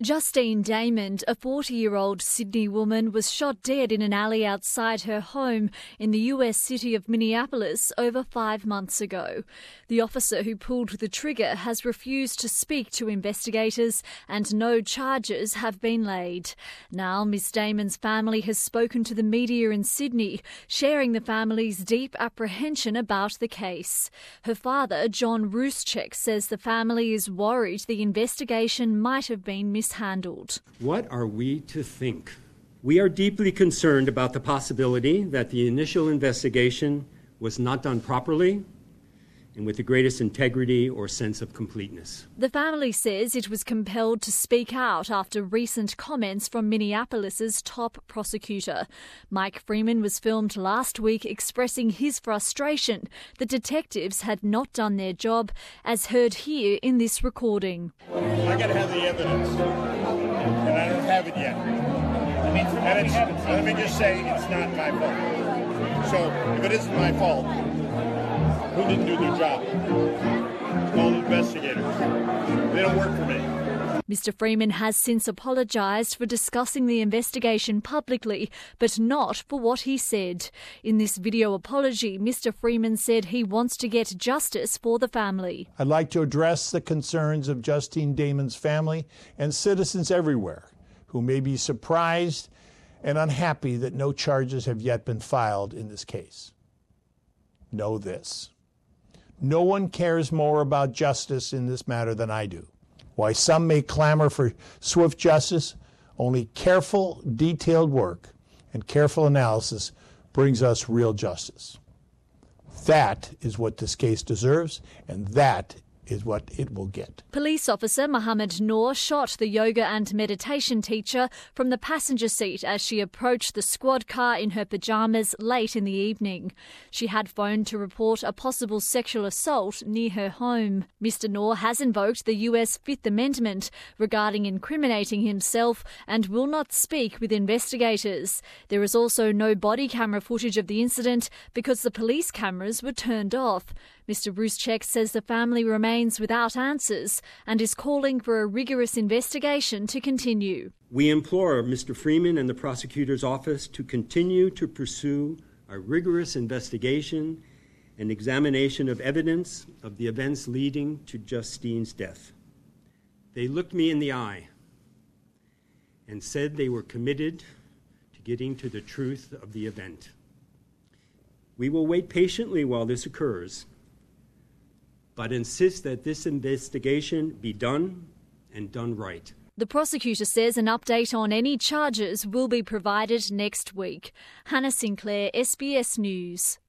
Justine Damon, a 40-year-old Sydney woman, was shot dead in an alley outside her home in the US city of Minneapolis over 5 months ago. The officer who pulled the trigger has refused to speak to investigators and no charges have been laid. Now, Ms Damon's family has spoken to the media in Sydney, sharing the family's deep apprehension about the case. Her father, John Ruszczyk, says the family is worried the investigation might have been mishandled. What are we to think? We are deeply concerned about the possibility that the initial investigation was not done properly and with the greatest integrity or sense of completeness. The family says it was compelled to speak out after recent comments from Minneapolis's top prosecutor. Mike Freeman was filmed last week expressing his frustration that detectives had not done their job, as heard here in this recording. I got to have the evidence, and I don't have it yet. Let me just say it's not my fault. So if it isn't my fault, who didn't do their job? All investigators. They don't work for me. Mr Freeman has since apologised for discussing the investigation publicly, but not for what he said. In this video apology, Mr Freeman said he wants to get justice for the family. I'd like to address the concerns of Justine Damon's family and citizens everywhere who may be surprised and unhappy that no charges have yet been filed in this case. Know this. No one cares more about justice in this matter than I do. While some may clamor for swift justice, only careful, detailed work and careful analysis brings us real justice. That is what this case deserves, and that is what it will get. Police officer Mohammed Noor shot the yoga and meditation teacher from the passenger seat as she approached the squad car in her pyjamas late in the evening. She had phoned to report a possible sexual assault near her home. Mr Noor has invoked the US Fifth Amendment regarding incriminating himself and will not speak with investigators. There is also no body camera footage of the incident because the police cameras were turned off. Mr Ruszczyk says the family remains without answers and is calling for a rigorous investigation to continue. We implore Mr. Freeman and the prosecutor's office to continue to pursue a rigorous investigation and examination of evidence of the events leading to Justine's death. They looked me in the eye and said they were committed to getting to the truth of the event. We will wait patiently while this occurs, but insist that this investigation be done and done right. The prosecutor says an update on any charges will be provided next week. Hannah Sinclair, SBS News.